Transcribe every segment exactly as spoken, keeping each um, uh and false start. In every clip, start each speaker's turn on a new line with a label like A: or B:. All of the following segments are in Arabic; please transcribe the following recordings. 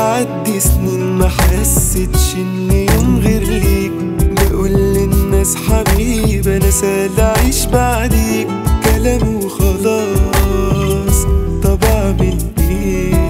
A: تعدي سنين ما حسيتش اني يوم غير ليك، بقول للناس حبيب انا سهل اعيش بعديك، كلام وخلاص طب اعمل ايه؟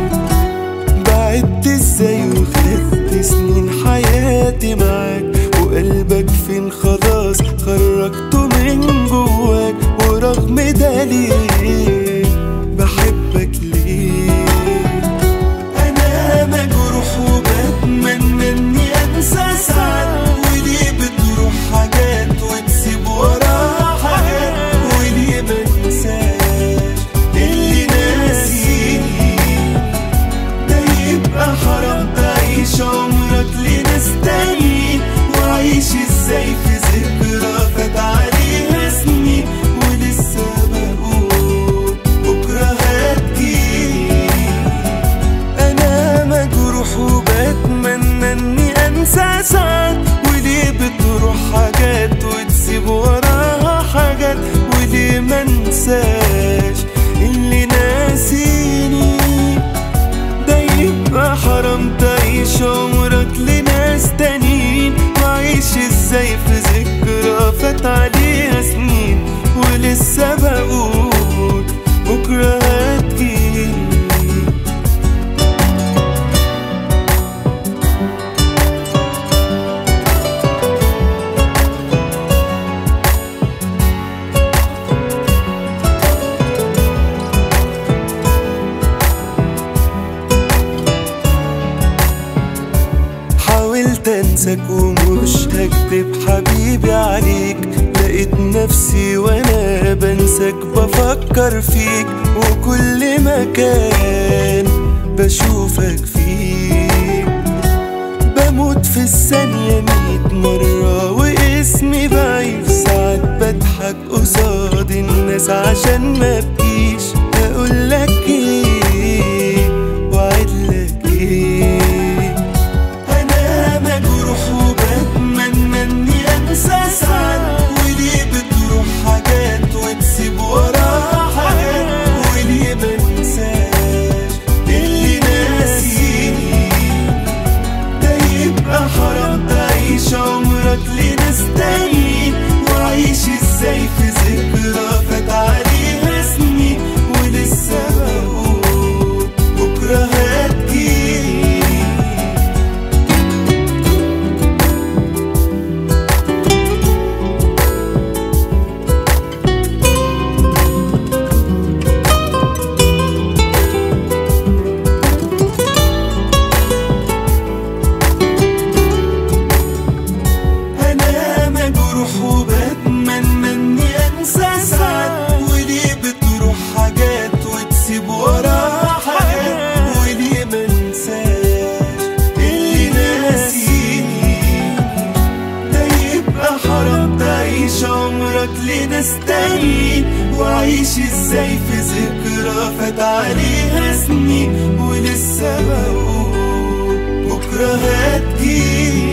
A: بعدت ازاي وخدت سنين حياتي معاك، وقلبك فين خلاص خرجته من جواك، ورغم ده ليه بحبك ليه؟ انا مجروح وبتمنى اني انسى ساعات، وليه بتروح حاجات وتسيب وراها حاجات، وليه ما انساش اللي ناسيني؟ ده يبقى حرام تعيش عمرك لناس تانيين، وعيش ازاي في ذكرى فات عليها سنين، ولسه بقول بكرة هتجيني. انا مجروح وبتمنى اني انسى ساعات، وليه بتروح حاجات وتسيب وراها حاجات، وليه ما انساش اللي ناسيني؟ ده يبقى حرام تعيش عمرك لناس تانيين، وعيش ازاي في ذكرى فات عليها سنين، ولسه بقول بكرة هتجيني. حاولت انساك ومش هكدب حبيبي عليك، لقيت نفسي وانا بنساك بفكر فيك، وكل مكان بشوفك فيه بموت في الثانية ميت مرة، واسمي بعيد ساعات بضحك قصاد الناس عشان ما بكيش، اقولك ايه وعدلك ايه؟ وليه بتروح حاجات وتسيب وراها حاجات، وليه ما انساش اللي ناسيني؟ ده يبقى حرام تعيش عمرك لناس تانيين، وعيش ازاي في ذكرى فات عليها سنين، ولسه بقول بكرة هتجيني. وبتمنى اني انسى ساعات، وليه بتروح حاجات وتسيب وراها حاجات، وليه ما انساش اللي ناسيني؟ ده يبقى حرام تعيش عمرك لناس تانيين، وعيش ازاي في ذكرى فات عليها سنين، ولسه بقول بكرة هتجيني.